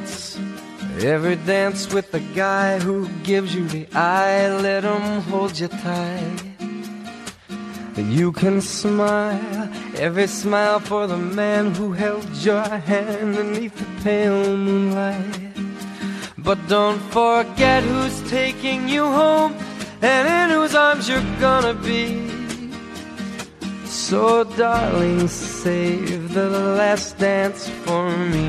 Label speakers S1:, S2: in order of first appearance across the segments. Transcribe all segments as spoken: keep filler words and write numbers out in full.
S1: dance, every dance with the guy who gives you the eye. Let him hold you tight. You can smile, every smile for the man who held your hand beneath the pale moonlight. But don't forget who's taking you home and in whose arms you're gonna be. So darling, save the last dance for me.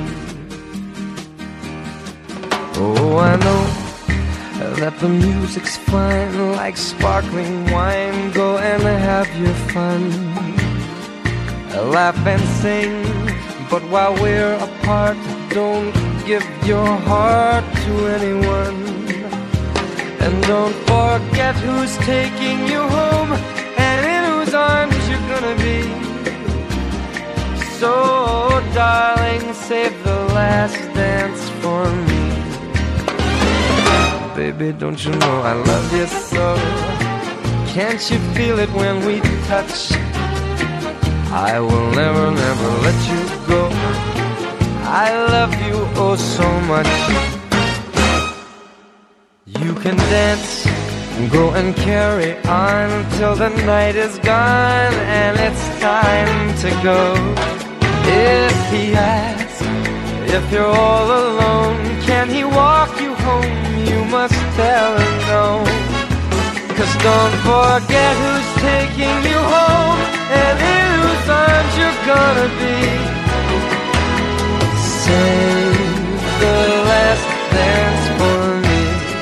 S1: Oh, I know that the music's fine, like sparkling wine. Go and have your fun, laugh and sing. But while we're apart, don't give your heart to anyone. And don't forget who's taking you home and in whose arms you're gonna be. So darling, save the last dance for me. Baby, don't you know I love you so? Can't you feel it when we touch? I will never, never let you go. I love you oh so much. You can dance, go and carry on till the night is gone and it's time to go. If he asks if you're all alone, can he walk you home? You must tell him no. 'Cause don't forget who's taking you home and in whose arms you're gonna be. Save the last dance for me.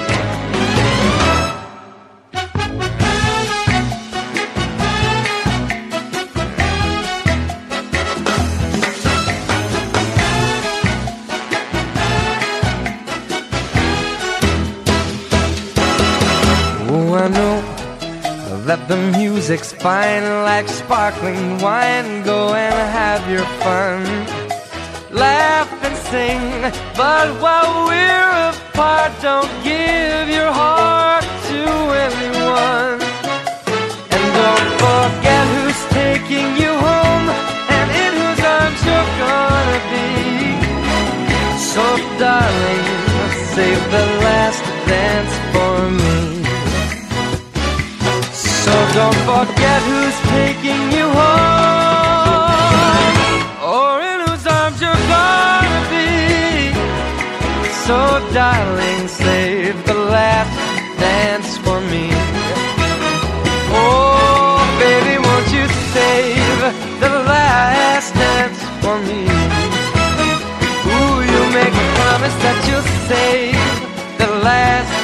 S1: I know that the music's fine, like sparkling wine. Go and have your fun, laugh and sing. But while we're apart, don't give your heart to anyone. And don't forget who's taking you home and in whose arms you're gonna be. So darling, save the last dance for me. So don't forget who's taking you home or in whose arms you're gonna be. So darling, save the last dance for me. Oh baby, won't you save the last dance for me? Ooh, you make a promise that you'll save the last